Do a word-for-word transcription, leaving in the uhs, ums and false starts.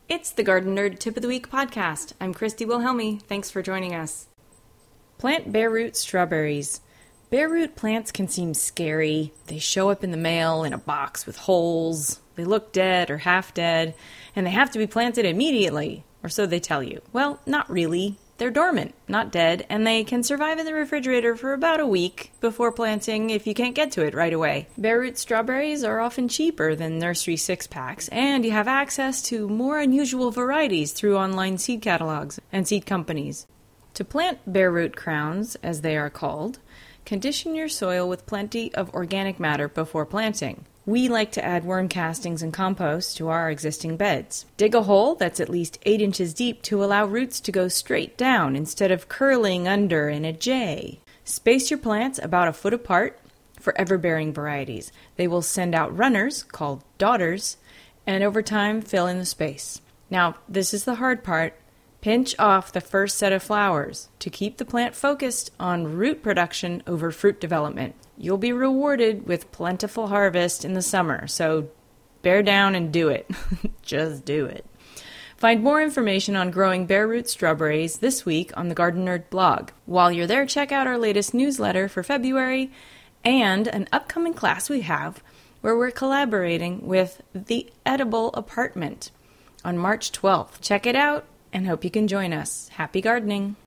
It's the Garden Nerd Tip of the Week podcast. I'm Christy Wilhelmi. Thanks for joining us. Plant bare root strawberries. Bare root plants can seem scary. They show up in the mail in a box with holes. They look dead or half dead, and they have to be planted immediately, or so they tell you. Well, not really. They're dormant, not dead, and they can survive in the refrigerator for about a week before planting if you can't get to it right away. Bare root strawberries are often cheaper than nursery six-packs, and you have access to more unusual varieties through online seed catalogs and seed companies. To plant bare root crowns, as they are called, condition your soil with plenty of organic matter before planting. We like to add worm castings and compost to our existing beds. Dig a hole that's at least eight inches deep to allow roots to go straight down instead of curling under in a J. Space your plants about a foot apart for ever-bearing varieties. They will send out runners, called daughters, and over time fill in the space. Now, this is the hard part. Pinch off the first set of flowers to keep the plant focused on root production over fruit development. You'll be rewarded with plentiful harvest in the summer, so bear down and do it. Just do it. Find more information on growing bare root strawberries this week on the Garden Nerd blog. While you're there, check out our latest newsletter for February and an upcoming class we have where we're collaborating with The Edible Apartment on March twelfth. Check it out and hope you can join us. Happy gardening!